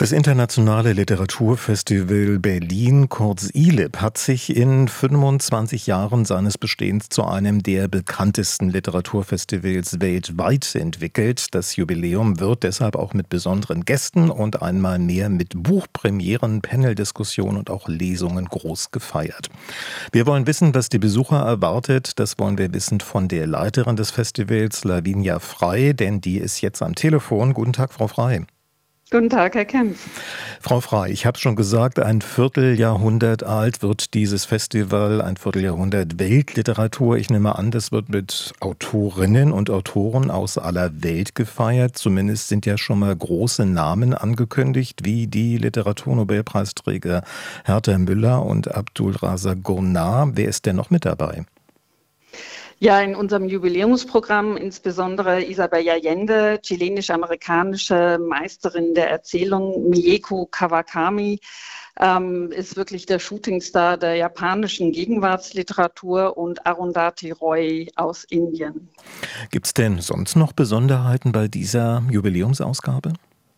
Das Internationale Literaturfestival Berlin, kurz ILIB, hat sich in 25 Jahren seines Bestehens zu einem der bekanntesten Literaturfestivals weltweit entwickelt. Das Jubiläum wird deshalb auch mit besonderen Gästen und einmal mehr mit Buchpremieren, Paneldiskussionen und auch Lesungen groß gefeiert. Wir wollen wissen, was die Besucher erwartet. Das wollen wir wissen von der Leiterin des Festivals, Lavinia Frey, denn die ist jetzt am Telefon. Guten Tag, Frau Frey. Guten Tag, Herr Kempf. Frau Frey, ich habe schon gesagt, ein Vierteljahrhundert alt wird dieses Festival, ein Vierteljahrhundert Weltliteratur. Ich nehme an, das wird mit Autorinnen und Autoren aus aller Welt gefeiert. Zumindest sind ja schon mal große Namen angekündigt, wie die Literaturnobelpreisträger Herta Müller und Abdulrazak Gurnah. Wer ist denn noch mit dabei? Ja, in unserem Jubiläumsprogramm insbesondere Isabel Allende, chilenisch-amerikanische Meisterin der Erzählung, Mieko Kawakami, ist wirklich der Shootingstar der japanischen Gegenwartsliteratur, und Arundhati Roy aus Indien. Gibt es denn sonst noch Besonderheiten bei dieser Jubiläumsausgabe?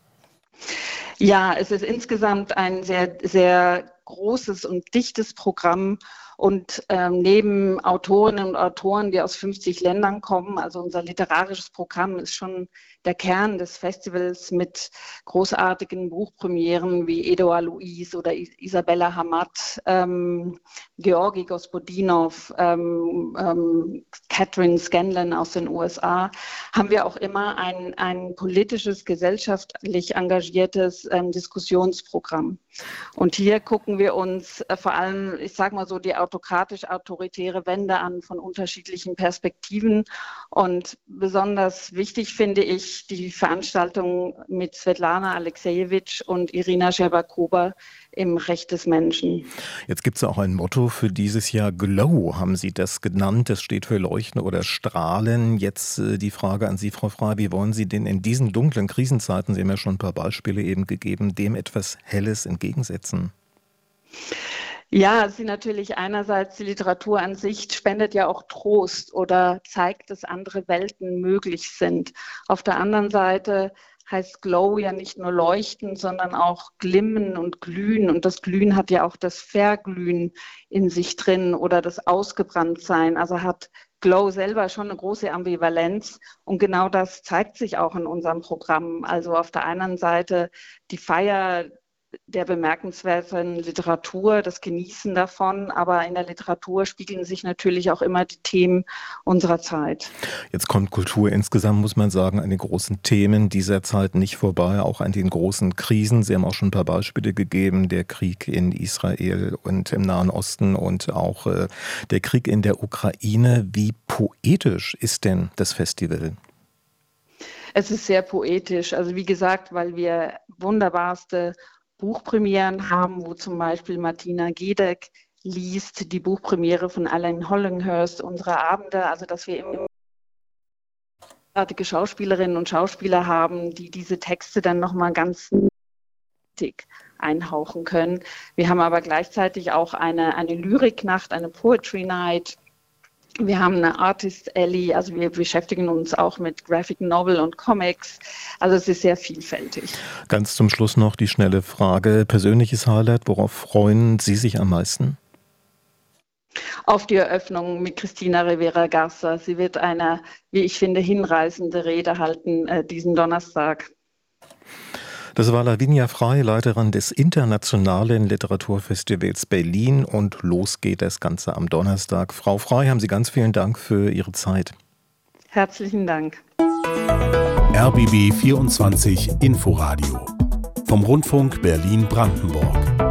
Ja, es ist insgesamt ein sehr, sehr großes und dichtes Programm. Und neben Autorinnen und Autoren, die aus 50 Ländern kommen, also unser literarisches Programm ist schon der Kern des Festivals mit großartigen Buchpremieren wie Edouard Louis oder Isabella Hamad, Georgi Gospodinov, Catherine Scanlon aus den USA, haben wir auch immer ein politisches, gesellschaftlich engagiertes Diskussionsprogramm. Und hier gucken wir uns vor allem, ich sage mal so, die autokratisch-autoritäre Wende an von unterschiedlichen Perspektiven. Und besonders wichtig finde ich die Veranstaltung mit Svetlana Alexejewitsch und Irina Scherbakowa im Recht des Menschen. Jetzt gibt es auch ein Motto für dieses Jahr, Glow haben Sie das genannt. Das steht für Leuchten oder Strahlen. Jetzt die Frage an Sie, Frau Frey, wie wollen Sie denn in diesen dunklen Krisenzeiten, Sie haben ja schon ein paar Beispiele eben gegeben, dem etwas Helles entgegensetzen? Ja, sie natürlich einerseits, die Literatur an sich spendet ja auch Trost oder zeigt, dass andere Welten möglich sind. Auf der anderen Seite heißt Glow ja nicht nur leuchten, sondern auch glimmen und glühen. Und das Glühen hat ja auch das Verglühen in sich drin oder das Ausgebranntsein. Also hat Glow selber schon eine große Ambivalenz. Und genau das zeigt sich auch in unserem Programm. Also auf der einen Seite die Feier der bemerkenswerten Literatur, das Genießen davon, aber in der Literatur spiegeln sich natürlich auch immer die Themen unserer Zeit. Jetzt kommt Kultur insgesamt, muss man sagen, an den großen Themen dieser Zeit nicht vorbei, auch an den großen Krisen. Sie haben auch schon ein paar Beispiele gegeben, der Krieg in Israel und im Nahen Osten und auch der Krieg in der Ukraine. Wie poetisch ist denn das Festival? Es ist sehr poetisch, also wie gesagt, weil wir wunderbarste Buchpremieren haben, wo zum Beispiel Martina Gedeck liest, die Buchpremiere von Alan Hollinghurst, unsere Abende, also dass wir immer großartige Schauspielerinnen und Schauspieler haben, die diese Texte dann nochmal ganz einhauchen können. Wir haben aber gleichzeitig auch eine Lyriknacht, eine Poetry Night. Wir haben eine Artist Alley, also wir beschäftigen uns auch mit Graphic Novel und Comics. Also es ist sehr vielfältig. Ganz zum Schluss noch die schnelle Frage. Persönliches Highlight, worauf freuen Sie sich am meisten? Auf die Eröffnung mit Cristina Rivera Garza. Sie wird eine, wie ich finde, hinreißende Rede halten diesen Donnerstag. Das war Lavinia Frey, Leiterin des Internationalen Literaturfestivals Berlin, und los geht das Ganze am Donnerstag. Frau Frey, haben Sie ganz vielen Dank für Ihre Zeit. Herzlichen Dank. RBB 24 Inforadio vom Rundfunk Berlin-Brandenburg.